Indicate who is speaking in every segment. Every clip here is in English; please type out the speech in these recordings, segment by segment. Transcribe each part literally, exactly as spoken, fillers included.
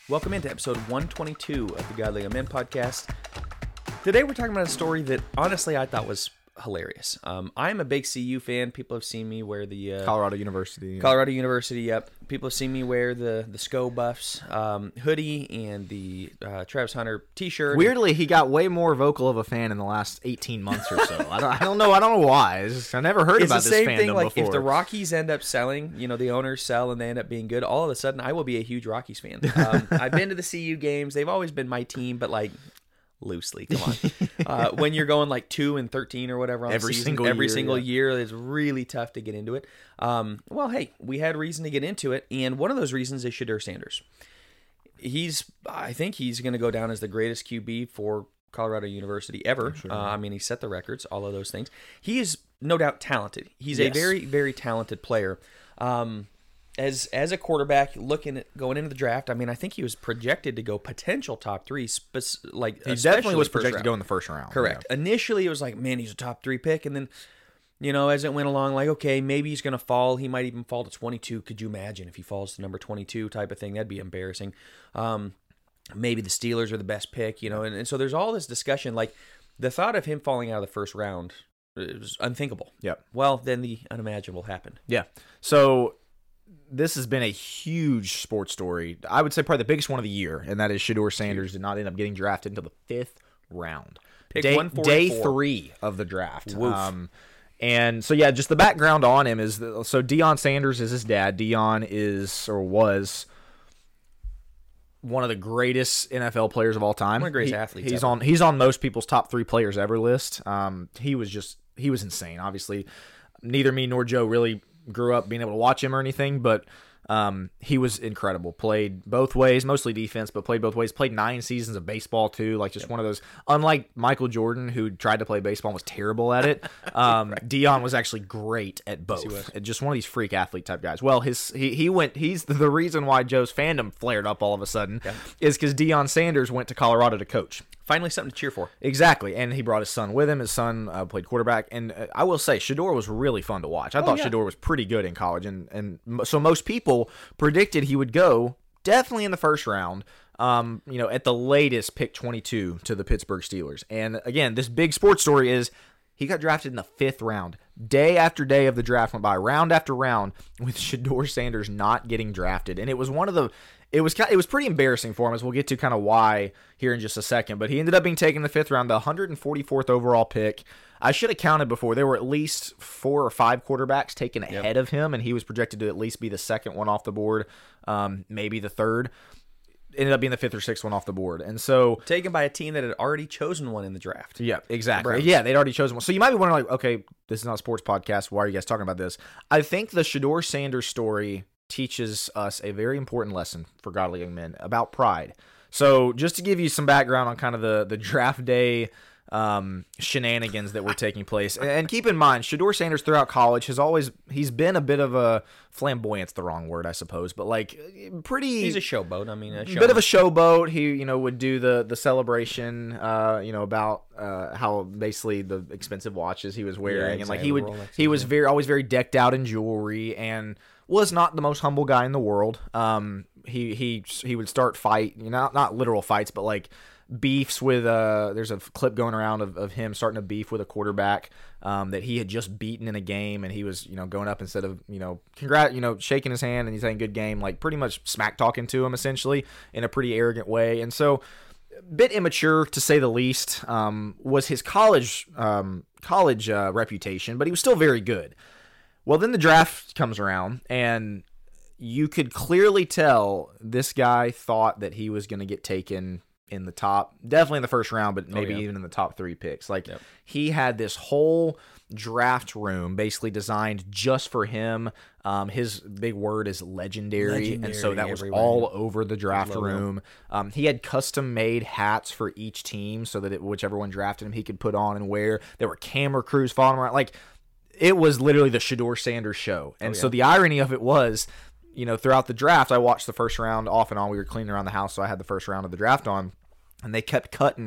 Speaker 1: Welcome into episode one twenty-two of the Godly Young Men podcast. Today we're talking about a story that honestly I thought was hilarious. Um, I'm a big C U fan. People have seen me wear the uh,
Speaker 2: Colorado University.
Speaker 1: Colorado University, yep. People have seen me wear the the Sco Buffs um, hoodie and the uh, Travis Hunter T-shirt.
Speaker 2: Weirdly, he got way more vocal of a fan in the last eighteen months or so. I don't, I don't know. I don't know why. It's just, I never heard
Speaker 1: it's
Speaker 2: about
Speaker 1: the
Speaker 2: this
Speaker 1: same
Speaker 2: fandom
Speaker 1: thing. Like
Speaker 2: before.
Speaker 1: if the Rockies end up selling, you know, the owners sell and they end up being good, all of a sudden I will be a huge Rockies fan. Um, I've been to the C U games. They've always been my team, but like. Loosely, come on. Uh, when you're going like two and thirteen or whatever on
Speaker 2: every
Speaker 1: the season,
Speaker 2: single
Speaker 1: every
Speaker 2: year,
Speaker 1: single
Speaker 2: yeah.
Speaker 1: year, it's really tough to get into it. Um, well, hey, we had reason to get into it, and one of those reasons is Shedeur Sanders. He's, I think, he's going to go down as the greatest Q B for Colorado University ever.
Speaker 2: Sure.
Speaker 1: Uh, I mean, he set the records, all of those things. He is no doubt talented. He's
Speaker 2: Yes.
Speaker 1: a very, very talented player. Um, As as a quarterback, looking at going into the draft, I mean, I think he was projected to go potential top three. Spec- like
Speaker 2: He
Speaker 1: especially
Speaker 2: definitely was
Speaker 1: first
Speaker 2: projected
Speaker 1: round.
Speaker 2: to go in the first round.
Speaker 1: Correct.
Speaker 2: Yeah.
Speaker 1: Initially, it was like, man, he's a top three pick, and then, you know, as it went along, like, okay, maybe he's going to fall. He might even fall to twenty-two. Could you imagine if he falls to number twenty-two type of thing? That'd be embarrassing. Um, maybe the Steelers are the best pick, you know, and, and so there's all this discussion. Like the thought of him falling out of the first round is unthinkable.
Speaker 2: Yep.
Speaker 1: Well, then the unimaginable happened.
Speaker 2: Yeah. So this has been a huge sports story. I would say probably the biggest one of the year, and that is Shedeur Sanders did not end up getting drafted until the fifth round.
Speaker 1: Pick
Speaker 2: day,
Speaker 1: one
Speaker 2: day
Speaker 1: forty-four.
Speaker 2: three of the draft.
Speaker 1: Woof.
Speaker 2: Um, and so, yeah, just the background on him is, that, so Deion Sanders is his dad. Deion is, or was, one of the greatest N F L players of all time.
Speaker 1: One of the greatest
Speaker 2: He-
Speaker 1: athletes
Speaker 2: He's
Speaker 1: ever.
Speaker 2: on he's on most people's top three players ever list. Um, he was just, he was insane. Obviously, neither me nor Joe really grew up being able to watch him or anything, but um, he was incredible. Played both ways, mostly defense, but played both ways. Played nine seasons of baseball too, like just yep. one of those. Unlike Michael Jordan, who tried to play baseball and was terrible at it, um, right. Deion was actually great at both.
Speaker 1: Yes,
Speaker 2: just one of these freak athlete type guys. Well, his he he went. He's the reason why Joe's fandom flared up all of a sudden yep. is because Deion Sanders went to Colorado to coach.
Speaker 1: Finally, something to cheer for.
Speaker 2: Exactly, and he brought his son with him. His son uh, played quarterback, and uh, I will say, Shedeur was really fun to watch. I
Speaker 1: oh,
Speaker 2: thought
Speaker 1: yeah.
Speaker 2: Shedeur was pretty good in college, and and so most people predicted he would go definitely in the first round. Um, you know, at the latest, pick twenty-two to the Pittsburgh Steelers. And again, this big sports story is he got drafted in the fifth round. Day after day of the draft went by, round after round, with Shedeur Sanders not getting drafted, and it was one of the. It was it was pretty embarrassing for him, as we'll get to kind of why here in just a second. But he ended up being taken in the fifth round, the one hundred forty-fourth overall pick. I should have counted before. There were at least four or five quarterbacks taken
Speaker 1: yep.
Speaker 2: ahead of him, and he was projected to at least be the second one off the board, um, maybe the third. Ended up being the fifth or sixth one off the board. And so
Speaker 1: taken by a team that had already chosen one in the draft.
Speaker 2: Yeah, exactly. Yeah, they'd already chosen one. So you might be wondering, like, okay, this is not a sports podcast. Why are you guys talking about this? I think the Shedeur Sanders story teaches us a very important lesson for godly young men about pride. So just to give you some background on kind of the, the draft day um, shenanigans that were taking place. And keep in mind, Shedeur Sanders throughout college has always, he's been a bit of a flamboyant's the wrong word, I suppose, but like pretty.
Speaker 1: He's a showboat. I mean, a
Speaker 2: showboat. Bit of a showboat. He, you know, would do the, the celebration, uh, you know, about uh, how basically the expensive watches he was wearing.
Speaker 1: Yeah,
Speaker 2: and like
Speaker 1: exactly.
Speaker 2: he would,
Speaker 1: Rolex,
Speaker 2: he was
Speaker 1: yeah.
Speaker 2: very, always very decked out in jewelry and was not the most humble guy in the world. Um, he, he, he would start fight, you know, not, not literal fights, but like, beefs with uh there's a clip going around of, of him starting a beef with a quarterback um that he had just beaten in a game, and he was, you know, going up instead of, you know, congrat you know shaking his hand and he's saying good game, like pretty much smack talking to him essentially in a pretty arrogant way. And so a bit immature to say the least um was his college um college uh, reputation, but he was still very good. Well, then the draft comes around, and you could clearly tell this guy thought that he was going to get taken in the top, definitely in the first round, but maybe oh, yeah. even in the top three picks. Like yep. he had this whole draft room basically designed just for him. Um, his big word is legendary, legendary and so that was everywhere. all over the draft room. Um, he had custom made hats for each team so that it, whichever one drafted him, he could put on and wear. There were camera crews following him around. Like it was literally the Shedeur Sanders show. And oh, yeah. so the irony of it was, you know, throughout the draft, I watched the first round off and on. We were cleaning around the house, so I had the first round of the draft on, and they kept cutting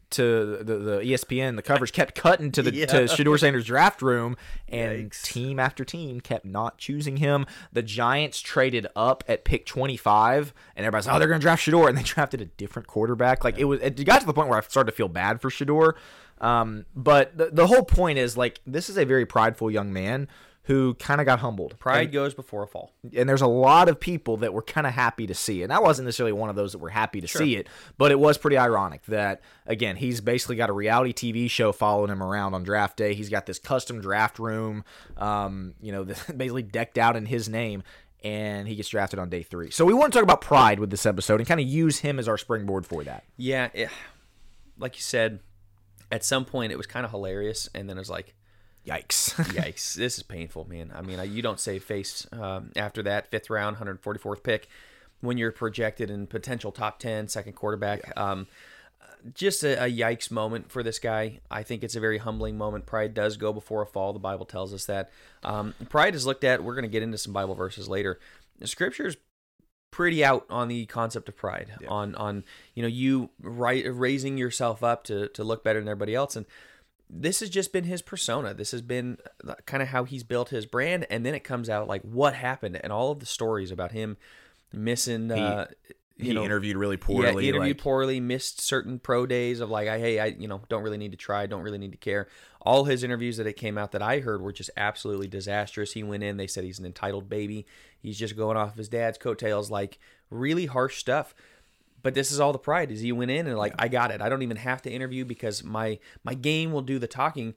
Speaker 2: to the, the E S P N, the coverage kept cutting to the
Speaker 1: Yeah.
Speaker 2: to Shedeur Sanders' draft room, and
Speaker 1: Yikes.
Speaker 2: team after team kept not choosing him. The Giants traded up at pick twenty-five, and everybody's like, oh, they're going to draft Shedeur, and they drafted a different quarterback. Like, it was, it got to the point where I started to feel bad for Shedeur. Um, but the, the whole point is, like, this is a very prideful young man who kind of got humbled.
Speaker 1: Pride
Speaker 2: And,
Speaker 1: goes before a fall.
Speaker 2: and there's a lot of people that were kind of happy to see it. And I wasn't necessarily one of those that were happy to
Speaker 1: Sure.
Speaker 2: see it, but it was pretty ironic that, again, he's basically got a reality T V show following him around on draft day. He's got this custom draft room, um, you know, basically decked out in his name, and he gets drafted on day three. So we want to talk about pride with this episode and kind of use him as our springboard for that.
Speaker 1: Yeah, it, like you said, at some point it was kind of hilarious, and then it was like,
Speaker 2: Yikes.
Speaker 1: yikes, this is painful, man. I mean, I, you don't save face um, after that fifth round, one hundred forty-fourth pick when you're projected in potential top ten, second quarterback. Yeah. Um, just a, a yikes moment for this guy. I think it's a very humbling moment. Pride does go before a fall. The Bible tells us that. Um, pride is looked at. We're going to get into some Bible verses later. The Scripture's pretty out on the concept of pride, yeah. on on you know you right, raising yourself up to to look better than everybody else, and this has just been his persona. This has been kind of how he's built his brand, and then it comes out like what happened and all of the stories about him missing.
Speaker 2: He,
Speaker 1: uh, you
Speaker 2: he
Speaker 1: know,
Speaker 2: interviewed really poorly.
Speaker 1: Yeah, interviewed
Speaker 2: like,
Speaker 1: poorly, missed certain pro days of like, I hey, I you know don't really need to try, don't really need to care. All his interviews that it came out that I heard were just absolutely disastrous. He went in, they said he's an entitled baby. He's just going off his dad's coattails, like really harsh stuff. But this is all the pride, is he went in and like, yeah. I got it. I don't even have to interview because my my game will do the talking.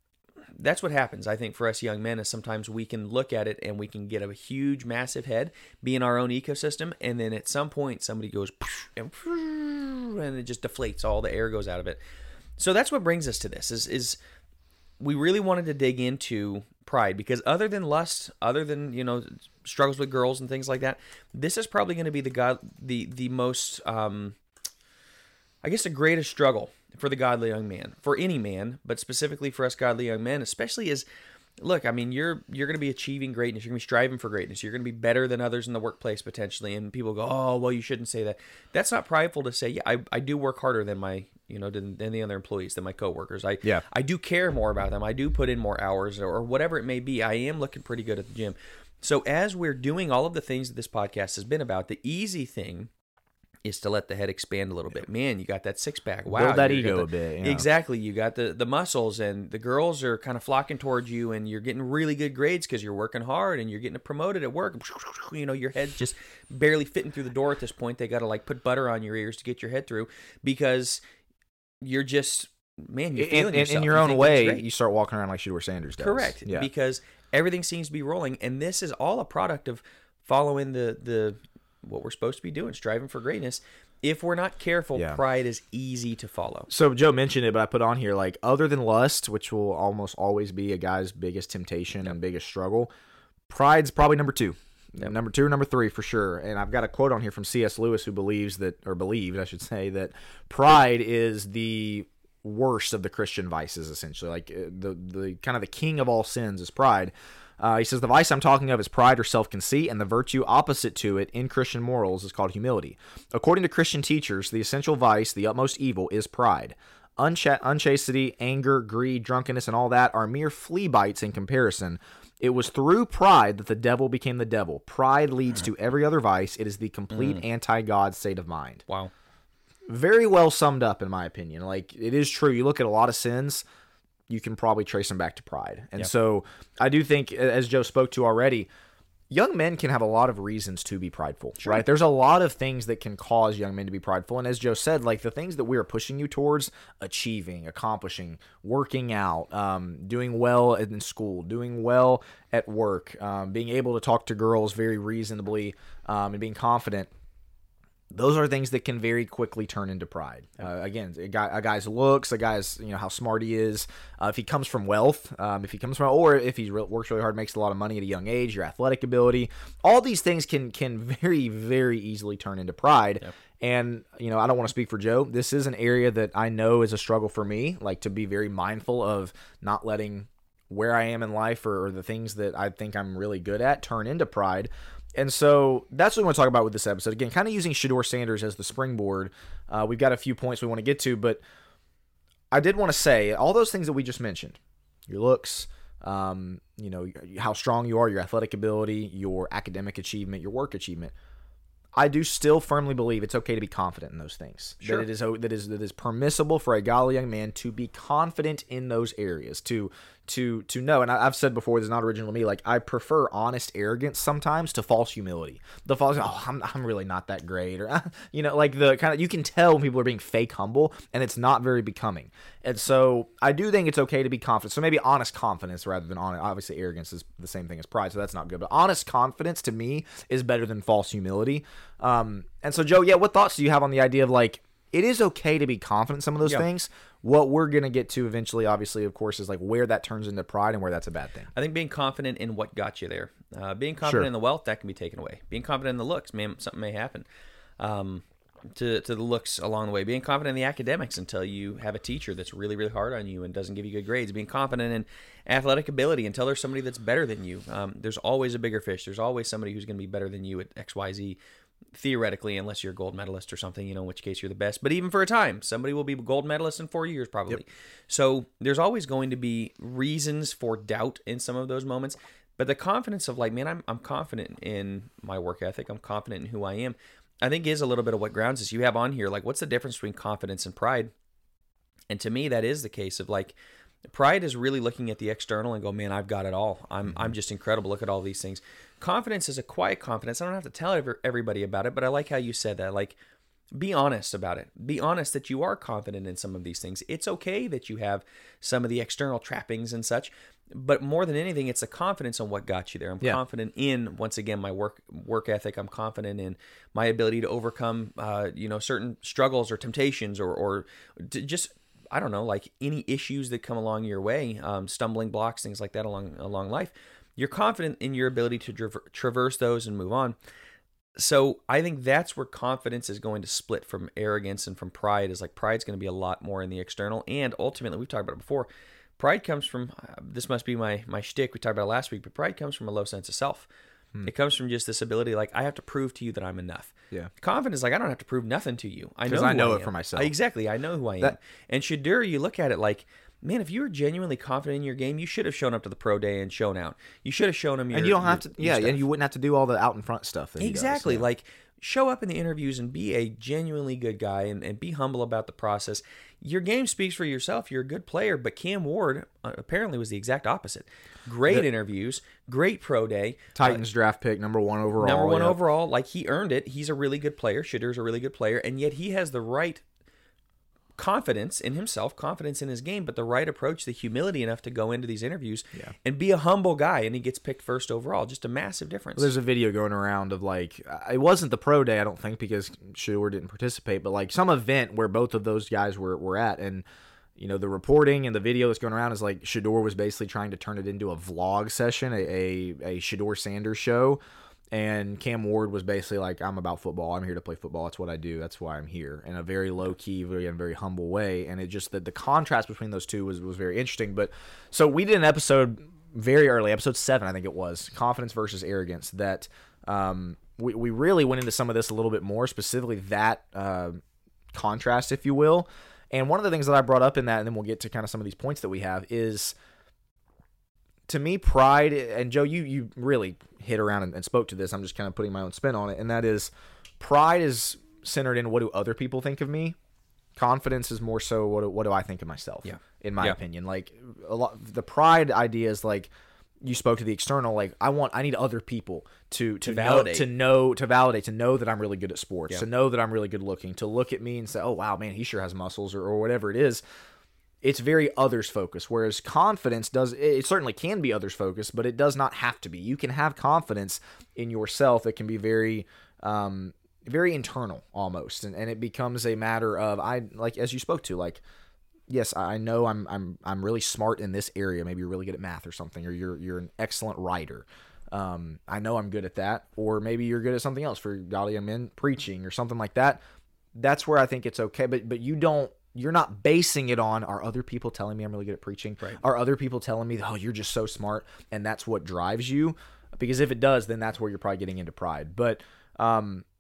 Speaker 1: That's what happens, I think, for us young men, is sometimes we can look at it and we can get a huge, massive head, be in our own ecosystem, and then at some point somebody goes and, and it just deflates. All the air goes out of it. So that's what brings us to this, is is we really wanted to dig into pride, because other than lust, other than, you know, struggles with girls and things like that, this is probably going to be the god the the most um I guess the greatest struggle for the godly young man, for any man, but specifically for us godly young men, especially as, look, I mean, you're you're going to be achieving greatness, you're going to be striving for greatness, you're going to be better than others in the workplace potentially, and people go, oh, well, you shouldn't say that. That's not prideful to say, yeah, I, I do work harder than my, you know, than, than the other employees, than my coworkers. I
Speaker 2: yeah.
Speaker 1: I do care more about them. I do put in more hours, or, or whatever it may be. I am looking pretty good at the gym. So as we're doing all of the things that this podcast has been about, the easy thing is to let the head expand a little bit. Man, you got that six pack. Wow,
Speaker 2: build that
Speaker 1: you
Speaker 2: ego
Speaker 1: the,
Speaker 2: a bit. You know?
Speaker 1: Exactly. You got the the muscles, and the girls are kind of flocking towards you, and you're getting really good grades because you're working hard, and you're getting promoted at work. You know, your head's just barely fitting through the door at this point. They got to like put butter on your ears to get your head through, because you're just, man, you're feeling
Speaker 2: in,
Speaker 1: yourself.
Speaker 2: in your
Speaker 1: You
Speaker 2: own
Speaker 1: think
Speaker 2: way.
Speaker 1: that's great.
Speaker 2: You start walking around like Shedeur Sanders does.
Speaker 1: Correct.
Speaker 2: Yeah.
Speaker 1: Because everything seems to be rolling, and this is all a product of following the the what we're supposed to be doing, striving for greatness. If we're not careful,
Speaker 2: yeah.
Speaker 1: pride is easy to follow.
Speaker 2: So Joe mentioned it, but I put on here, like, other than lust, which will almost always be a guy's biggest temptation yep. and biggest struggle, pride's probably number two. Yep. Number two or number three for sure. And I've got a quote on here from C S Lewis, who believes that, or believed, I should say, that pride is the worst of the Christian vices, essentially. Like, the the kind of the king of all sins is pride. Uh, he says, the vice I'm talking of is pride or self-conceit, and the virtue opposite to it in Christian morals is called humility. According to Christian teachers, the essential vice, the utmost evil, is pride. Uncha- unchastity, anger, greed, drunkenness, and all that are mere flea bites in comparison. It was through pride that the devil became the devil. Pride leads to every other vice. It is the complete mm. anti-God state of mind.
Speaker 1: Wow.
Speaker 2: Very well summed up, in my opinion. Like, it is true. You look at a lot of sins, you can probably trace them back to pride. And yep. so I do think, as Joe spoke to already, young men can have a lot of reasons to be prideful, sure. right? There's a lot of things that can cause young men to be prideful. And as Joe said, like, the things that we are pushing you towards, achieving, accomplishing, working out, um, doing well in school, doing well at work, um, being able to talk to girls very reasonably, um, and being confident, those are things that can very quickly turn into pride. Uh, again, a, guy, a guy's looks, a guy's, you know, how smart he is. Uh, if he comes from wealth, um, if he comes from, or if he re- works really hard, makes a lot of money at a young age, your athletic ability, all these things can can very, very easily turn into pride. Yep. And, you know, I don't want to speak for Joe. This is an area that I know is a struggle for me, like, to be very mindful of not letting where I am in life, or, or the things that I think I'm really good at, turn into pride. And so that's what we want to talk about with this episode. Again, kind of using Shedeur Sanders as the springboard. Uh, we've got a few points we want to get to, but I did want to say all those things that we just mentioned, your looks, um, you know, how strong you are, your athletic ability, your academic achievement, your work achievement. I do still firmly believe it's okay to be confident in those things.
Speaker 1: Sure.
Speaker 2: That it is that is that is permissible for a godly young man to be confident in those areas, to to to know. And I, I've said before, this is not original to me. Like, I prefer honest arrogance sometimes to false humility. The false, oh, I'm I'm really not that great, or you know, like the kind of, you can tell when people are being fake humble, and it's not very becoming. And so I do think it's okay to be confident. So maybe honest confidence rather than honest. Obviously, arrogance is the same thing as pride, so that's not good. But honest confidence to me is better than false humility. Um, and so, Joe, yeah, what thoughts do you have on the idea of, like, it is okay to be confident in some of those
Speaker 1: Yeah.
Speaker 2: things? What we're going to get to eventually, obviously, of course, is like where that turns into pride and where that's a bad thing.
Speaker 1: I think being confident in what got you there, uh, being confident
Speaker 2: Sure.
Speaker 1: in the wealth, that can be taken away. Being confident in the looks, man, something may happen um, to to the looks along the way. Being confident in the academics until you have a teacher that's really, really hard on you and doesn't give you good grades. Being confident in athletic ability until there's somebody that's better than you. Um, there's always a bigger fish. There's always somebody who's going to be better than you at X Y Z. Theoretically, unless you're a gold medalist or something, you know, in which case you're the best. But even for a time, somebody will be a gold medalist in four years probably. Yep. So there's always going to be reasons for doubt in some of those moments. But the confidence of, like, man, I'm I'm confident in my work ethic. I'm confident in who I am. I think is a little bit of what grounds us. You have on here, like, what's the difference between confidence and pride? And to me, that is the case of, like, pride is really looking at the external and go, man, I've got it all. I'm I'm just incredible. Look at all these things. Confidence is a quiet confidence. I don't have to tell everybody about it, but I like how you said that. Like, be honest about it. Be honest that you are confident in some of these things. It's okay that you have some of the external trappings and such, but more than anything, it's the confidence on what got you there. I'm yeah. confident in, once again, my work work ethic. I'm confident in my ability to overcome, uh, you know, certain struggles or temptations or or to just, I don't know, like any issues that come along your way, um, stumbling blocks, things like that along along life. You're confident in your ability to tra- traverse those and move on. So I think that's where confidence is going to split from arrogance and from pride. Is like, pride's going to be a lot more in the external. And ultimately, we've talked about it before, pride comes from, uh, this must be my my shtick, we talked about it last week, but pride comes from a low sense of self. Hmm. It comes from just this ability, like, I have to prove to you that I'm enough.
Speaker 2: Yeah.
Speaker 1: Confidence, like, I don't have to prove nothing to you. I know,
Speaker 2: I know
Speaker 1: I
Speaker 2: it for myself.
Speaker 1: Exactly. I know who I am.
Speaker 2: That,
Speaker 1: and Shedeur, you look at it like, man, if you were genuinely confident in your game, you should have shown up to the pro day and shown out. You should have shown him your,
Speaker 2: and you don't have
Speaker 1: your,
Speaker 2: to, yeah, and you wouldn't have to do all the out in front stuff. That
Speaker 1: exactly.
Speaker 2: He does, yeah.
Speaker 1: Like, show up in the interviews and be a genuinely good guy and, and be humble about the process. Your game speaks for yourself. You're a good player, but Cam Ward uh, apparently was the exact opposite. Great the, interviews, great pro day.
Speaker 2: Titans
Speaker 1: uh,
Speaker 2: draft pick, number one overall.
Speaker 1: Number one
Speaker 2: yep.
Speaker 1: overall. Like, he earned it. He's a really good player. Shedeur's a really good player, and yet he has the right confidence in himself, confidence in his game, but the right approach, the humility enough to go into these interviews
Speaker 2: yeah.
Speaker 1: and be a humble guy, and he gets picked first overall. Just a massive difference.
Speaker 2: Well, there's a video going around of, like, it wasn't the pro day, I don't think, because Shedeur didn't participate, but like some event where both of those guys were, were at, and you know, the reporting and the video that's going around is like Shedeur was basically trying to turn it into a vlog session, a a, a Shedeur Sanders show. And Cam Ward was basically like, I'm about football. I'm here to play football. That's what I do. That's why I'm here. In a very low-key, very, very humble way. And it just, the, the contrast between those two was, was very interesting. But so we did an episode very early, episode seven, I think it was, Confidence versus Arrogance, that um, we, we really went into some of this a little bit more, specifically that uh, contrast, if you will. And one of the things that I brought up in that, and then we'll get to kind of some of these points that we have, is, to me, pride, and Joe, you you really hit around and, and spoke to this. I'm just kind of putting my own spin on it, and that is, pride is centered in what do other people think of me. Confidence is more so what do, what do I think of myself.
Speaker 1: Yeah.
Speaker 2: In my
Speaker 1: yeah.
Speaker 2: opinion, like a lot, the pride idea is like, you spoke to the external. Like, I want, I need other people to to,
Speaker 1: to validate,
Speaker 2: know, to know, to validate, to know that I'm really good at sports,
Speaker 1: yeah.
Speaker 2: to know that I'm really good looking, to look at me and say, oh wow, man, he sure has muscles, or, or whatever it is. It's very others focused, whereas confidence does, it certainly can be others focused, but it does not have to be. You can have confidence in yourself that can be very, um, very internal almost, and, and it becomes a matter of, I like, as you spoke to, like, yes, I know I'm I'm I'm really smart in this area. Maybe you're really good at math or something, or you're you're an excellent writer. Um, I know I'm good at that, or maybe you're good at something else, for godly young men, preaching or something like that. That's where I think it's okay, but but you don't. You're not basing it on, are other people telling me I'm really good at preaching?
Speaker 1: Right.
Speaker 2: Are other people telling me, oh, you're just so smart, and that's what drives you? Because if it does, then that's where you're probably getting into pride. But um,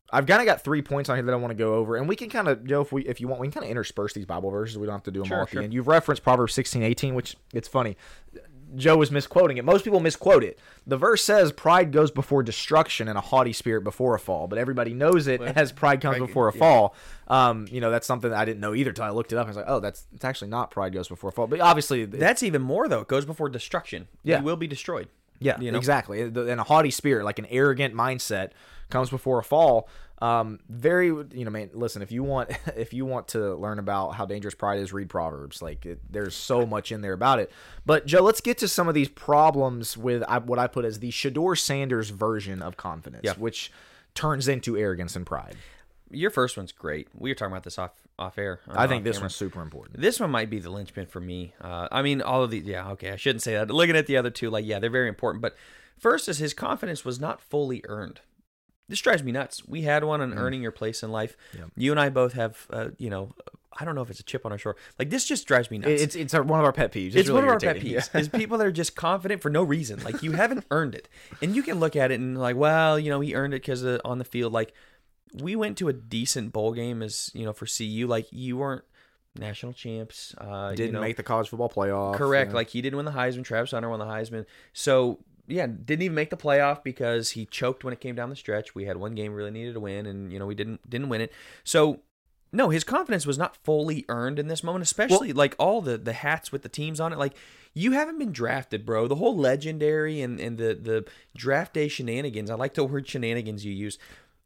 Speaker 2: I've kind of got three points on here that I want to go over, and we can kind of, you know, if we if you want, we can kind of intersperse these Bible verses. We don't have to do them
Speaker 1: Sure,
Speaker 2: all at
Speaker 1: sure.
Speaker 2: the end. You've referenced Proverbs sixteen eighteen, which it's funny. Joe was misquoting it. Most people misquote it. The verse says, "Pride goes before destruction, and a haughty spirit before a fall." But everybody knows it as pride comes
Speaker 1: Pride-
Speaker 2: before a
Speaker 1: yeah.
Speaker 2: fall. Um, you know, that's something that I didn't know either until I looked it up. I was like, "Oh, that's it's actually not pride goes before a fall." But obviously, it-
Speaker 1: That's even more though. It goes before destruction.
Speaker 2: Yeah.
Speaker 1: You will be destroyed.
Speaker 2: Yeah,
Speaker 1: you know?
Speaker 2: exactly. And a haughty spirit, like an arrogant mindset, comes before a fall. Um, very, you know, man. Listen, if you want, if you want to learn about how dangerous pride is, read Proverbs. Like, it, there's so much in there about it. But Joe, let's get to some of these problems with I, what I put as the Shador Sanders version of confidence,
Speaker 1: Yeah.
Speaker 2: which turns into arrogance and pride.
Speaker 1: Your first one's great. We were talking about this off off air. uh,
Speaker 2: I think
Speaker 1: off
Speaker 2: this
Speaker 1: camera.
Speaker 2: one's super important.
Speaker 1: This one might be the linchpin for me. Uh, I mean, all of these. Yeah, okay. I shouldn't say that. Looking at the other two, like, yeah, they're very important. But first is his confidence was not fully earned. This drives me nuts. We had one on earning your place in life.
Speaker 2: Yeah.
Speaker 1: You and I both have, uh, you know, I don't know if it's a chip on our shoulder. Like, this just drives me nuts.
Speaker 2: It's it's our, one of our pet peeves.
Speaker 1: It's
Speaker 2: really
Speaker 1: one of our pet
Speaker 2: irritating.
Speaker 1: peeves. Is people that are just confident for no reason. Like, you haven't earned it, and you can look at it and like, well, you know, he earned it because on the field. Like, we went to a decent bowl game as you know for C U. Like, you weren't national champs. Uh,
Speaker 2: Didn't
Speaker 1: you know,
Speaker 2: make the college football playoff.
Speaker 1: correct.
Speaker 2: Yeah.
Speaker 1: Like, he didn't win the Heisman. Travis Hunter won the Heisman. So yeah, didn't even make the playoff because he choked when it came down the stretch. We had one game we really needed to win, and you know we didn't didn't win it. So. No, his confidence was not fully earned in this moment, especially like all the, the hats with the teams on it. Like, you haven't been drafted, bro. The whole legendary and, and the, the draft day shenanigans, I like the word shenanigans you use.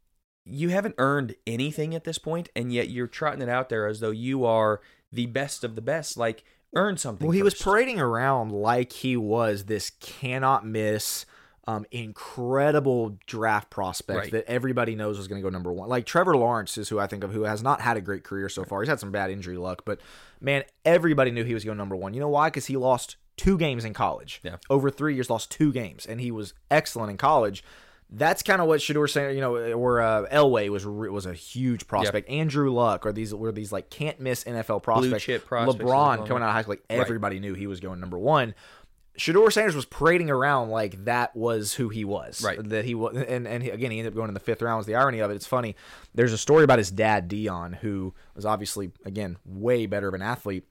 Speaker 1: You haven't earned anything at this point, and yet you're trotting it out there as though you are the best of the best. Like, earn something.
Speaker 2: Well, he was
Speaker 1: first.
Speaker 2: parading around like he was this cannot miss, um, incredible draft prospect
Speaker 1: Right.
Speaker 2: that everybody knows was going to go number one. Like Trevor Lawrence is who I think of, who has not had a great career so far. He's had some bad injury luck, but man, everybody knew he was going number one. You know why? Because he lost two games in college.
Speaker 1: Yeah.
Speaker 2: Over three years, lost two games, and he was excellent in college. That's kind of what Shador saying, you know, or uh, Elway was re- was a huge prospect. Andrew Luck, or these were these like can't miss N F L prospects.
Speaker 1: chip prospects as
Speaker 2: LeBron
Speaker 1: well.
Speaker 2: coming out of high school, like everybody knew he was going number one. Shador Sanders was parading around like that was who he was.
Speaker 1: Right.
Speaker 2: That he was, and and he, again he ended up going in the fifth round. Was the irony of it? It's funny. There's a story about his dad Dion, who was obviously again way better of an athlete.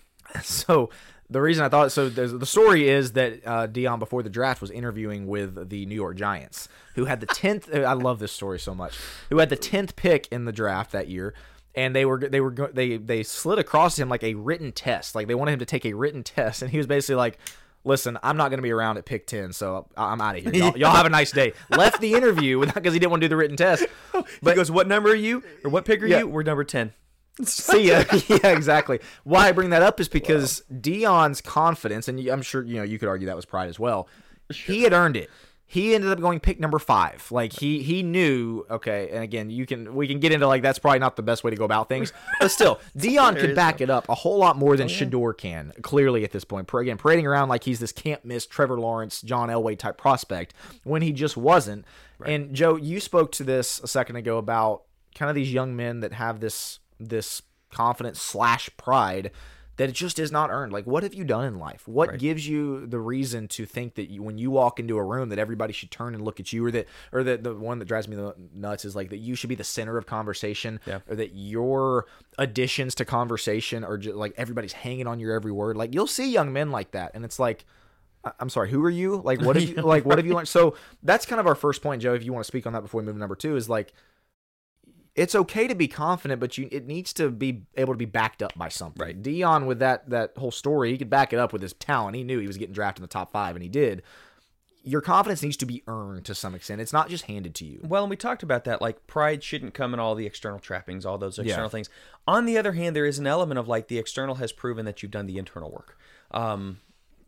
Speaker 2: So the reason I thought so, there's, the story is that uh, Dion before the draft was interviewing with the New York Giants, who had the tenth. I love this story so much. Who had the tenth pick in the draft that year. And they were they were go- they they slid across him like a written test. Like they wanted him to take a written test, and he was basically like, "Listen, I'm not going to be around at pick ten, so I'm out of here. Y'all, y'all have a nice day." Left the interview because he didn't want to do the written test.
Speaker 1: But he goes, what number are you? Or what pick are
Speaker 2: Yeah.
Speaker 1: you? We're number ten.
Speaker 2: See ya. Yeah, exactly. Why I bring that up is because Dion's confidence, and I'm sure you know you could argue that was pride as well. He had earned it. He ended up going pick number five. Like he he knew. Okay, and again, you can we can get into like that's probably not the best way to go about things, but still, Dion could
Speaker 1: hilarious,
Speaker 2: back
Speaker 1: though.
Speaker 2: it up a whole lot more than Shador can. Clearly, at this point, Pra- again, parading around like he's this can't miss Trevor Lawrence, John Elway type prospect when he just wasn't. And Joe, you spoke to this a second ago about kind of these young men that have this this confidence slash pride that it just is not earned. Like, what have you done in life? What
Speaker 1: Right.
Speaker 2: gives you the reason to think that you, when you walk into a room that everybody should turn and look at you, or that, or that the one that drives me the nuts is like that you should be the center of conversation,
Speaker 1: Yeah.
Speaker 2: or that your additions to conversation are just like everybody's hanging on your every word. Like you'll see young men like that, and it's like, I- I'm sorry, who are you? Like, what have you like? What have you learned? So that's kind of our first point, Joe. If you want to speak on that before we move to number two, is like, it's okay to be confident, but you it needs to be able to be backed up by something.
Speaker 1: Right.
Speaker 2: Dion, with that that whole story, he could back it up with his talent. He knew he was getting drafted in the top five, and he did. Your confidence needs to be earned to some extent. It's not just handed to you.
Speaker 1: Well, and we talked about that. Like, pride shouldn't come in all the external trappings, all those external
Speaker 2: Yeah.
Speaker 1: things. On the other hand, there is an element of like the external has proven that you've done the internal work. Um,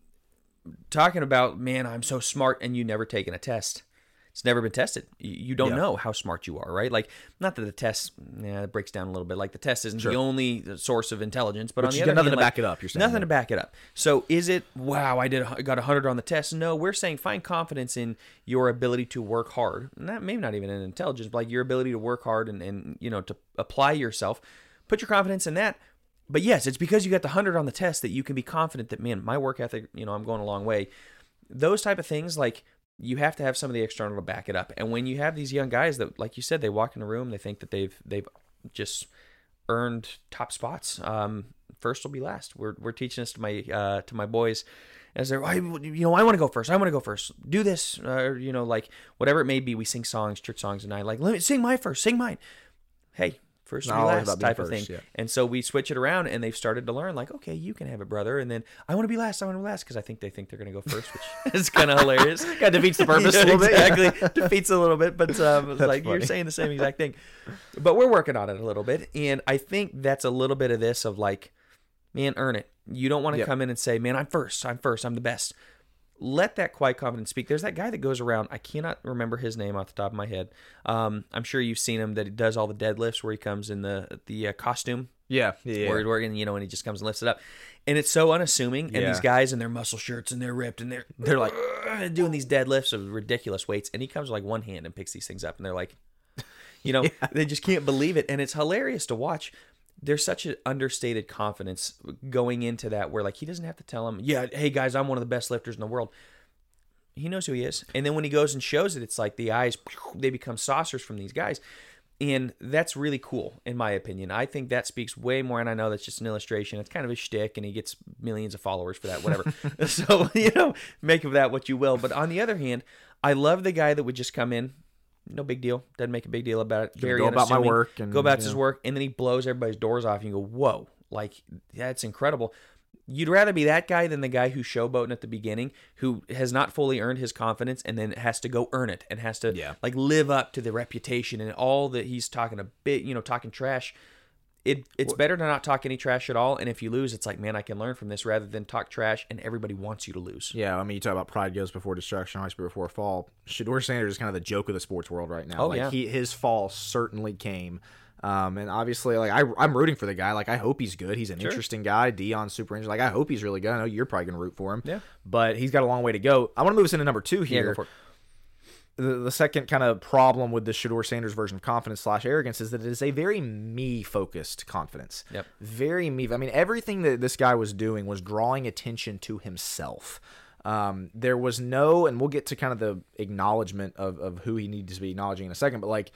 Speaker 1: talking about, man, I'm so smart, and you never taken a test. It's never been tested. You you don't
Speaker 2: Yeah.
Speaker 1: know how smart you are, right? Like, not that the test, yeah, it breaks down a little bit. Like, the test isn't
Speaker 2: Sure.
Speaker 1: the only source of intelligence, but,
Speaker 2: But
Speaker 1: on the
Speaker 2: you
Speaker 1: other
Speaker 2: got nothing
Speaker 1: hand,
Speaker 2: to
Speaker 1: like,
Speaker 2: back it up, you're saying,
Speaker 1: nothing
Speaker 2: yeah.
Speaker 1: to back it up. So, is it, wow, I did I got a hundred on the test? No, we're saying find confidence in your ability to work hard. Not maybe not even in intelligence, but like your ability to work hard and and you know to apply yourself. Put your confidence in that. But yes, it's because you got the hundred on the test that you can be confident that, man, my work ethic, you know, I'm going a long way. Those type of things, like, you have to have some of the external to back it up. And when you have these young guys that, like you said, they walk in a room, they think that they've they've just earned top spots. Um, first will be last. We're we're teaching this to my uh, to my boys as they're, I, you know, I want to go first. I want to go first. Do this, or uh, you know, like whatever it may be. We sing songs, church songs, and I like let me sing mine first. Sing mine. Hey. First will be last type of thing. Yeah. And so we switch it around, and they've started to learn, like, okay, you can have it, brother. And then I want to be last, I want to be last, because I think they think they're going to go first, which is kind of hilarious.
Speaker 2: Kind of defeats the purpose
Speaker 1: you know,
Speaker 2: a little
Speaker 1: exactly.
Speaker 2: bit.
Speaker 1: Exactly. Defeats a little bit, but um, like
Speaker 2: funny.
Speaker 1: You're saying the same exact thing. But we're working on it a little bit, and I think that's a little bit of this of like, man, earn it. You don't want to
Speaker 2: yep.
Speaker 1: come in and say, man, I'm first, I'm first, I'm the best. Let that quiet confidence speak. There's that guy that goes around. I cannot remember his name off the top of my head. Um, I'm sure you've seen him that he does all the deadlifts where he comes in the the uh, costume.
Speaker 2: Yeah, yeah.
Speaker 1: Where he's working, you know, and he just comes and lifts it up, and it's so unassuming. And
Speaker 2: Yeah.
Speaker 1: these guys in their muscle shirts and they're ripped and they're they're like "Ugh," doing these deadlifts of ridiculous weights, and he comes with like one hand and picks these things up, and they're like, you know,
Speaker 2: Yeah.
Speaker 1: they just can't believe it, and it's hilarious to watch. There's such an understated confidence going into that where like he doesn't have to tell them, yeah, hey guys, I'm one of the best lifters in the world. He knows who he is. And then when he goes and shows it, it's like the eyes, they become saucers from these guys. And that's really cool, in my opinion. I think that speaks way more, and I know that's just an illustration. It's kind of a shtick, and he gets millions of followers for that, whatever. So, you know, make of that what you will. But on the other hand, I love the guy that would just come in, no big deal, doesn't make a big deal about it. Very
Speaker 2: go about my
Speaker 1: unassuming,
Speaker 2: work and,
Speaker 1: go about
Speaker 2: yeah.
Speaker 1: his work, and then he blows everybody's doors off, and you go, whoa, like, that's incredible. You'd rather be that guy than the guy who's showboating at the beginning, who has not fully earned his confidence and then has to go earn it and has to
Speaker 2: Yeah.
Speaker 1: like live up to the reputation and all that he's talking a bit, you know, talking trash. It it's better to not talk any trash at all. And if you lose, it's like, man, I can learn from this rather than talk trash and everybody wants you to lose.
Speaker 2: Yeah, I mean, you talk about pride goes before destruction, high spirit before fall. Shedeur Sanders is kind of the joke of the sports world right now.
Speaker 1: Oh,
Speaker 2: like
Speaker 1: yeah.
Speaker 2: he, his fall certainly came. Um, and obviously, like I, I'm rooting for the guy. Like I hope he's good. He's an
Speaker 1: Sure.
Speaker 2: interesting guy. Dion's super interesting. Like I hope he's really good. I know you're probably gonna root for him.
Speaker 1: Yeah.
Speaker 2: But he's got a long way to go. I want to move us into number two
Speaker 1: Yeah,
Speaker 2: here.
Speaker 1: go for it.
Speaker 2: the, the second kind of problem with the Shedeur Sanders version of confidence slash arrogance is that it is a very me-focused confidence.
Speaker 1: Yep.
Speaker 2: Very me. I mean, everything that this guy was doing was drawing attention to himself. Um, there was no, and we'll get to kind of the acknowledgement of, of who he needs to be acknowledging in a second, but like,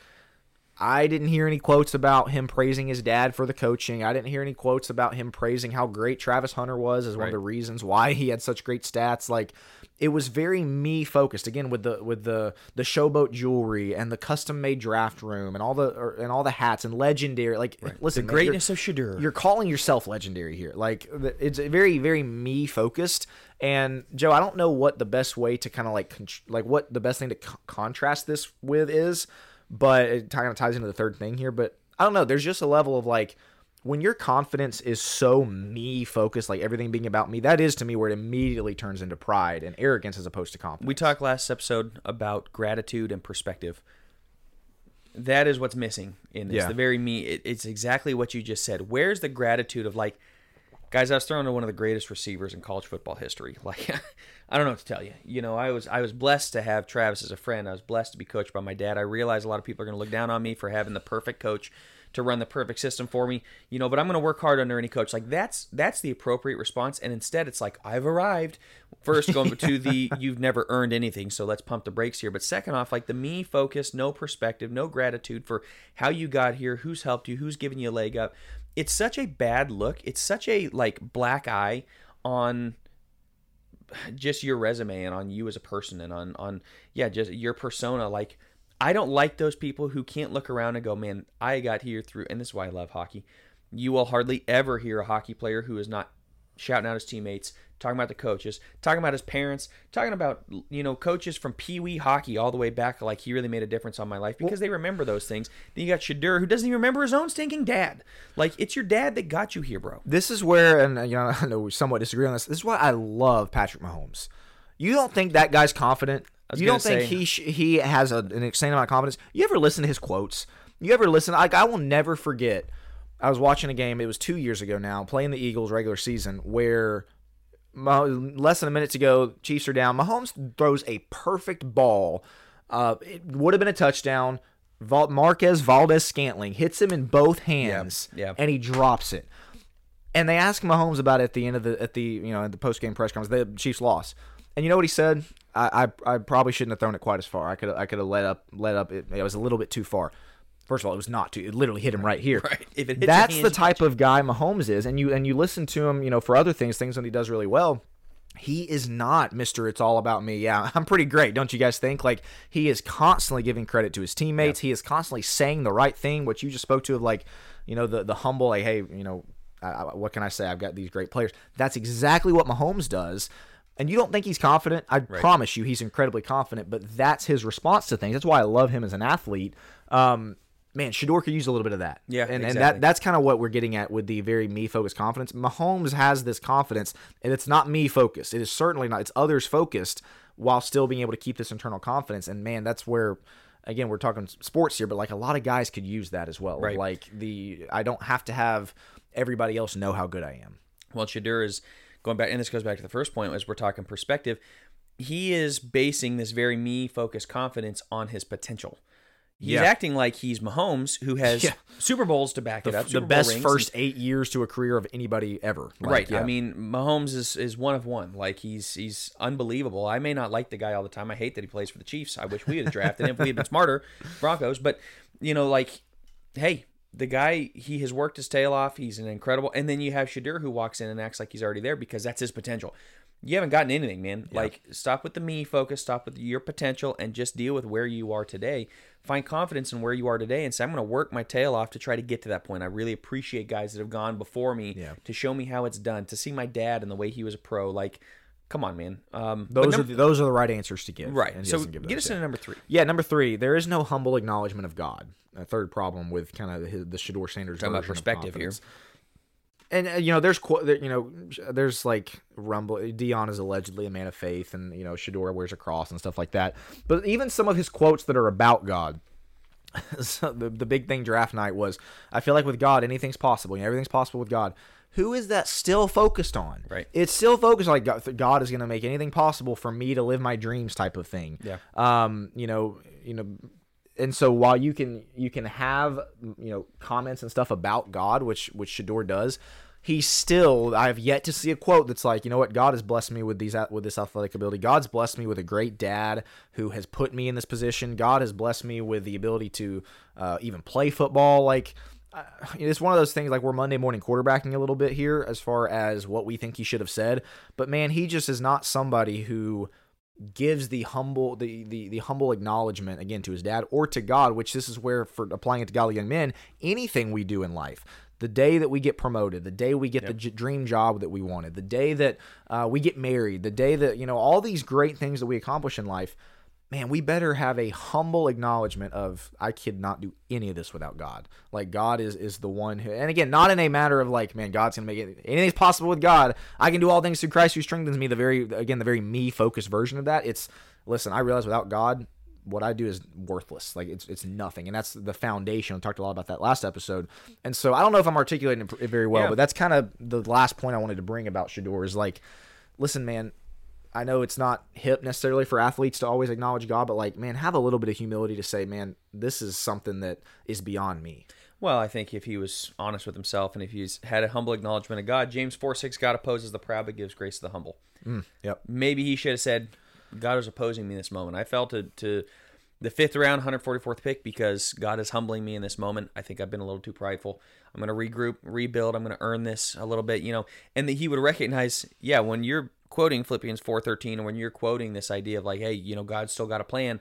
Speaker 2: I didn't hear any quotes about him praising his dad for the coaching. I didn't hear any quotes about him praising how great Travis Hunter was as one
Speaker 1: Right.
Speaker 2: of the reasons why he had such great stats. Like, it was very me focused again with the with the the showboat jewelry and the custom made draft room and all the or, and all the hats and legendary. Like, listen,
Speaker 1: The
Speaker 2: man, you're-
Speaker 1: greatness of Shedeur.
Speaker 2: you're calling yourself legendary here. Like, it's very, very me focused. And Joe, I don't know what the best way to kind of like, con- like what the best thing to co- contrast this with is, but it kind of ties into the third thing here. But I don't know. There's just a level of like, when your confidence is so me focused, like everything being about me, that is to me where it immediately turns into pride and arrogance as opposed to confidence.
Speaker 1: We talked last episode about gratitude and perspective. That is what's missing in this.
Speaker 2: Yeah.
Speaker 1: The very me. It, it's exactly what you just said. Where's the gratitude of like, guys? I was thrown to one of the greatest receivers in college football history. Like, I don't know what to tell you. You know, I was I was blessed to have Travis as a friend. I was blessed to be coached by my dad. I realize a lot of people are going to look down on me for having the perfect coach to run the perfect system for me. You know, but I'm going to work hard under any coach. Like that's that's the appropriate response. And instead, it's like I've arrived. First, going to the you've never earned anything, so let's pump the brakes here. But second off, like the me focus, no perspective, no gratitude for how you got here, who's helped you, who's given you a leg up. It's such a bad look. It's such a like black eye on just your resume and on you as a person and on on yeah, just your persona. Like I don't like those people who can't look around and go, man, I got here through, and this is why I love hockey. You will hardly ever hear a hockey player who is not shouting out his teammates, talking about the coaches, talking about his parents, talking about, you know, coaches from Pee Wee hockey all the way back, like he really made a difference on my life because they remember those things. Then you got Shedeur, who doesn't even remember his own stinking dad. Like, it's your dad that got you here, bro.
Speaker 2: This is where, and uh, you know, I know we somewhat disagree on this. This is why I love Patrick Mahomes. You don't think that guy's confident?
Speaker 1: was
Speaker 2: You
Speaker 1: gonna
Speaker 2: don't think
Speaker 1: say-
Speaker 2: he sh- he has a, an insane amount of confidence? You ever listen to his quotes? You ever listen? Like I will never forget. I was watching a game. It was two years ago now, playing the Eagles regular season, where Mah- less than a minute to go, Chiefs are down. Mahomes throws a perfect ball. Uh, it would have been a touchdown. Val- Marquez Valdez-Scantling hits him in both hands,
Speaker 1: Yeah, yeah.
Speaker 2: and he drops it. And they ask Mahomes about it at the end of the at the you know at the post game press conference. The Chiefs lost, And you know what he said? I, I I probably shouldn't have thrown it quite as far. I could I could have let up let up. It, it was a little bit too far. First of all, it was not too. It literally hit him right here.
Speaker 1: Right. If it hits
Speaker 2: That's
Speaker 1: your
Speaker 2: the
Speaker 1: hands,
Speaker 2: type of guy Mahomes is, and you and you listen to him, you know, for other things, things that he does really well. He is not Mister It's all about me. Yeah, I'm pretty great, don't you guys think? Like, he is constantly giving credit to his teammates. Yeah. He is constantly saying the right thing, what you just spoke to of, like, you know, the the humble, like, hey, you know, I, what can I say? I've got these great players. That's exactly what Mahomes does. And you don't think he's confident? I right. promise you he's incredibly confident, but that's his response to things. That's why I love him as an athlete. Um, man, Shedeur could use a little bit of that.
Speaker 1: Yeah,
Speaker 2: and,
Speaker 1: exactly.
Speaker 2: and that that's kind of what we're getting at with the very me-focused confidence. Mahomes has this confidence, and it's not me-focused. It is certainly not. It's others-focused while still being able to keep this internal confidence. And, man, that's where, again, we're talking sports here, but, like, a lot of guys could use that as well.
Speaker 1: Right.
Speaker 2: Like, the I don't have to have everybody else know how good I am.
Speaker 1: Well, Shedeur is going back, and this goes back to the first point as we're talking perspective. He is basing this very me-focused confidence on his potential. He's yeah. acting like he's Mahomes, who has yeah. Super Bowls to back
Speaker 2: the,
Speaker 1: it up.
Speaker 2: The best first eight years to a career of anybody ever. Like,
Speaker 1: right.
Speaker 2: Yeah.
Speaker 1: I mean, Mahomes is, is one of one. Like, he's he's unbelievable. I may not like the guy all the time. I hate that he plays for the Chiefs. I wish we had drafted him if we had been smarter, Broncos. But, you know, like, hey, the guy, he has worked his tail off. He's an incredible. And then you have Shedeur, who walks in and acts like he's already there because that's his potential. You haven't gotten anything, man. Yeah. Like, stop with the me focus, stop with your potential, and just deal with where you are today. Find confidence in where you are today and say, I'm going to work my tail off to try to get to that point. I really appreciate guys that have gone before me yeah. to show me how it's done, to see my dad and the way he was a pro. Like, come on, man. Um,
Speaker 2: those
Speaker 1: number,
Speaker 2: are the, those are the right answers to give.
Speaker 1: Right. So get
Speaker 2: those,
Speaker 1: us
Speaker 2: yeah.
Speaker 1: into number three.
Speaker 2: Yeah, number three. There is no humble acknowledgement of God. A third problem with kind of the, the Shedeur Sanders
Speaker 1: talking about perspective here.
Speaker 2: And, uh, you know, there's, you know, there's like rumble. Dion is allegedly a man of faith, and, you know, Shedeur wears a cross and stuff like that. But even some of his quotes that are about God, so the, the big thing draft night was, I feel like with God, anything's possible. You know, everything's possible with God. Who is that still focused on?
Speaker 1: Right.
Speaker 2: It's still focused like God, God is going to make anything possible for me to live my dreams type of thing.
Speaker 1: Yeah.
Speaker 2: Um, you know, you know, and so while you can you can have, you know, comments and stuff about God, which which Shedeur does, he still, I have yet to see a quote that's like, you know what, God has blessed me with these with this athletic ability. God's blessed me with a great dad who has put me in this position. God has blessed me with the ability to uh, even play football. Like, uh, it's one of those things, like, we're Monday morning quarterbacking a little bit here as far as what we think he should have said. But, man, he just is not somebody who gives the humble the, the the humble acknowledgement, again, to his dad or to God, which this is where, for applying it to godly young men, anything we do in life, the day that we get promoted, the day we get yep. the j- dream job that we wanted, the day that uh, we get married, the day that, you know, all these great things that we accomplish in life, man, we better have a humble acknowledgement of, I could not do any of this without God. Like, God is is the one who, and again, not in a matter of like, man, God's going to make it, anything's possible with God. I can do all things through Christ who strengthens me. The very, again, the very me-focused version of that. It's, listen, I realize without God, what I do is worthless. Like, it's it's nothing. And that's the foundation. We talked a lot about that last episode. And so I don't know if I'm articulating it very well, yeah. but that's kind of the last point I wanted to bring about Shedeur is like, listen, man, I know it's not hip necessarily for athletes to always acknowledge God, but, like, man, have a little bit of humility to say, man, this is something that is beyond me.
Speaker 1: Well, I think if he was honest with himself and if he's had a humble acknowledgement of God, James four six, God opposes the proud but gives grace to the humble.
Speaker 2: Mm, yep.
Speaker 1: Maybe he should have said, God is opposing me in this moment. I fell to, to the fifth round, one hundred forty-fourth pick because God is humbling me in this moment. I think I've been a little too prideful. I'm going to regroup, rebuild. I'm going to earn this a little bit, you know. And that he would recognize, yeah, when you're quoting Philippians four thirteen, or when you're quoting this idea of like, hey, you know, God's still got a plan,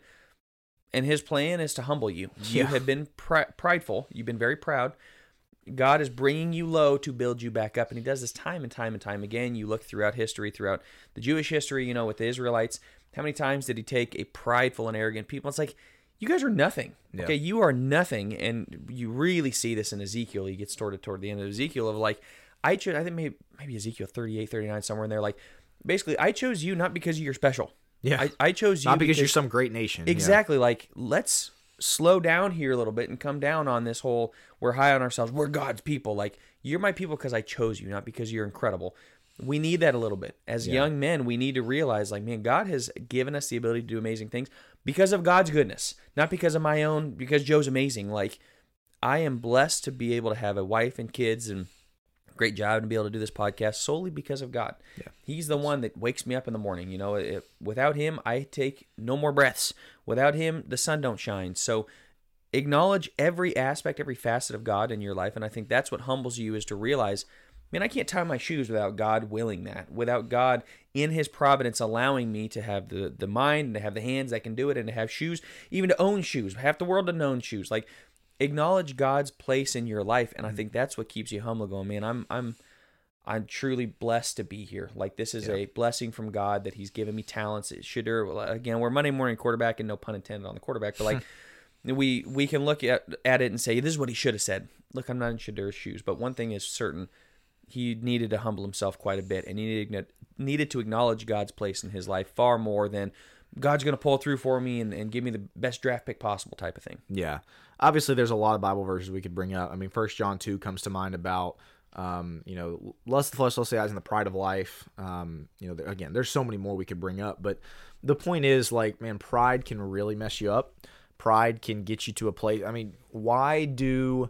Speaker 1: and his plan is to humble you. You
Speaker 2: yeah.
Speaker 1: have been pri- prideful. You've been very proud. God is bringing you low to build you back up, and he does this time and time and time again. You look throughout history, throughout the Jewish history, you know, with the Israelites, how many times did he take a prideful and arrogant people? It's like, you guys are nothing.
Speaker 2: Yeah.
Speaker 1: Okay, you are nothing, and you really see this in Ezekiel. He gets started toward the end of Ezekiel of like, I chose, I think maybe, maybe Ezekiel thirty-eight, thirty-nine, somewhere in there, like, basically, I chose you not because you're special.
Speaker 2: Yeah.
Speaker 1: I, I chose you
Speaker 2: not because,
Speaker 1: because
Speaker 2: you're some great nation.
Speaker 1: Exactly.
Speaker 2: Yeah.
Speaker 1: Like, let's slow down here a little bit and come down on this whole, we're high on ourselves, we're God's people. Like, you're my people because I chose you, not because you're incredible. We need that a little bit. As yeah. young men, we need to realize, like, man, God has given us the ability to do amazing things because of God's goodness, not because of my own, because Joe's amazing. Like, I am blessed to be able to have a wife and kids and great job and be able to do this podcast solely because of God.
Speaker 2: Yeah.
Speaker 1: He's the one that wakes me up in the morning. You know, it, without him, I take no more breaths. Without him, the sun don't shine. So acknowledge every aspect, every facet of God in your life. And I think that's what humbles you, is to realize, man, I can't tie my shoes without God willing that, without God in his providence allowing me to have the, the mind and to have the hands that can do it, and to have shoes, even to own shoes, half the world to own shoes. Like, acknowledge God's place in your life, and I think that's what keeps you humble. Going, man, I'm I'm I'm truly blessed to be here. Like, this is yeah. a blessing from God that he's given me talents. It should, again, we're Monday morning quarterback, and no pun intended on the quarterback, but like we we can look at at it and say, this is what he should have said. Look, I'm not in Shedur's shoes, but one thing is certain: he needed to humble himself quite a bit, and he needed needed to acknowledge God's place in his life far more than God's going to pull through for me and, and give me the best draft pick possible type of thing.
Speaker 2: Yeah. Obviously, there's a lot of Bible verses we could bring up. I mean, First John two comes to mind about, um, you know, lust of the flesh, lust of the eyes, and the pride of life. Um, you know, again, there's so many more we could bring up. But the point is, like, man, pride can really mess you up. Pride can get you to a place. I mean, why do,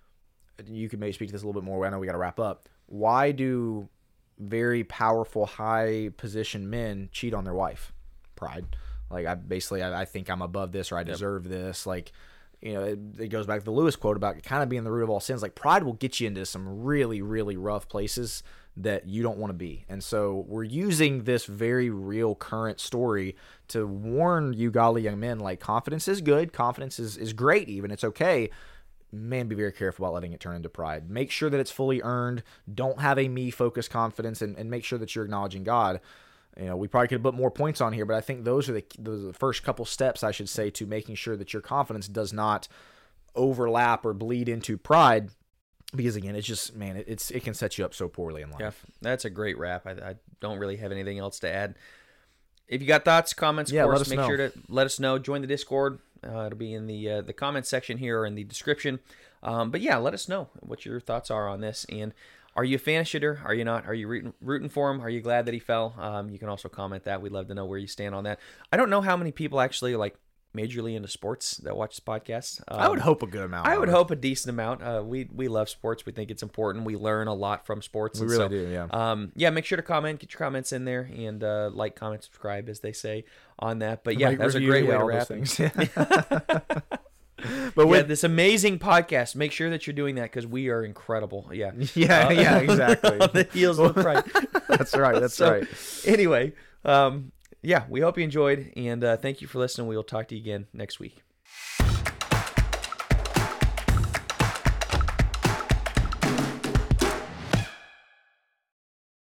Speaker 2: you could maybe speak to this a little bit more. I know we got to wrap up. Why do very powerful, high-positioned men cheat on their wife? Pride. Like, I basically, I, I think I'm above this, or I deserve yep. this. Like, you know, it, it goes back to the Lewis quote about kind of being the root of all sins. Like, pride will get you into some really, really rough places that you don't want to be. And so we're using this very real current story to warn you godly young men, like, confidence is good. Confidence is, is great even. It's okay. Man, be very careful about letting it turn into pride. Make sure that it's fully earned. Don't have a me-focused confidence, and, and make sure that you're acknowledging God. You know, we probably could put more points on here, but I think those are the, those are the first couple steps, I should say, to making sure that your confidence does not overlap or bleed into pride. Because again, it's just, man, it, it's it can set you up so poorly in life.
Speaker 1: Yeah, that's a great wrap. I, I don't really have anything else to add. If you got thoughts, comments, of
Speaker 2: yeah,
Speaker 1: course,
Speaker 2: let us
Speaker 1: make
Speaker 2: know.
Speaker 1: sure to let us know. Join the Discord. Uh, it'll be in the uh, the comments section here or in the description. Um, but yeah, let us know what your thoughts are on this. And are you a fan of Shedur? Are you not? Are you rooting, rooting for him? Are you glad that he fell? Um, you can also comment that. We'd love to know where you stand on that. I don't know how many people actually like majorly into sports that watch this podcast. Um,
Speaker 2: I would hope a good amount.
Speaker 1: I would hope a decent amount. Uh, we we love sports. We think it's important. We learn a lot from sports.
Speaker 2: We
Speaker 1: and
Speaker 2: really
Speaker 1: so,
Speaker 2: do, yeah.
Speaker 1: Um, yeah, make sure to comment. Get your comments in there, and uh, like, comment, subscribe, as they say on that. But yeah,
Speaker 2: like,
Speaker 1: that was
Speaker 2: review,
Speaker 1: a great way
Speaker 2: yeah,
Speaker 1: to
Speaker 2: all
Speaker 1: wrap
Speaker 2: those
Speaker 1: things.
Speaker 2: But with
Speaker 1: yeah, this amazing podcast. Make sure that you're doing that, because we are incredible. Yeah,
Speaker 2: yeah,
Speaker 1: uh,
Speaker 2: yeah, exactly.
Speaker 1: On the heels of pride.
Speaker 2: That's right. That's
Speaker 1: so,
Speaker 2: right.
Speaker 1: Anyway, um, yeah, we hope you enjoyed, and uh, thank you for listening. We will talk to you again next week.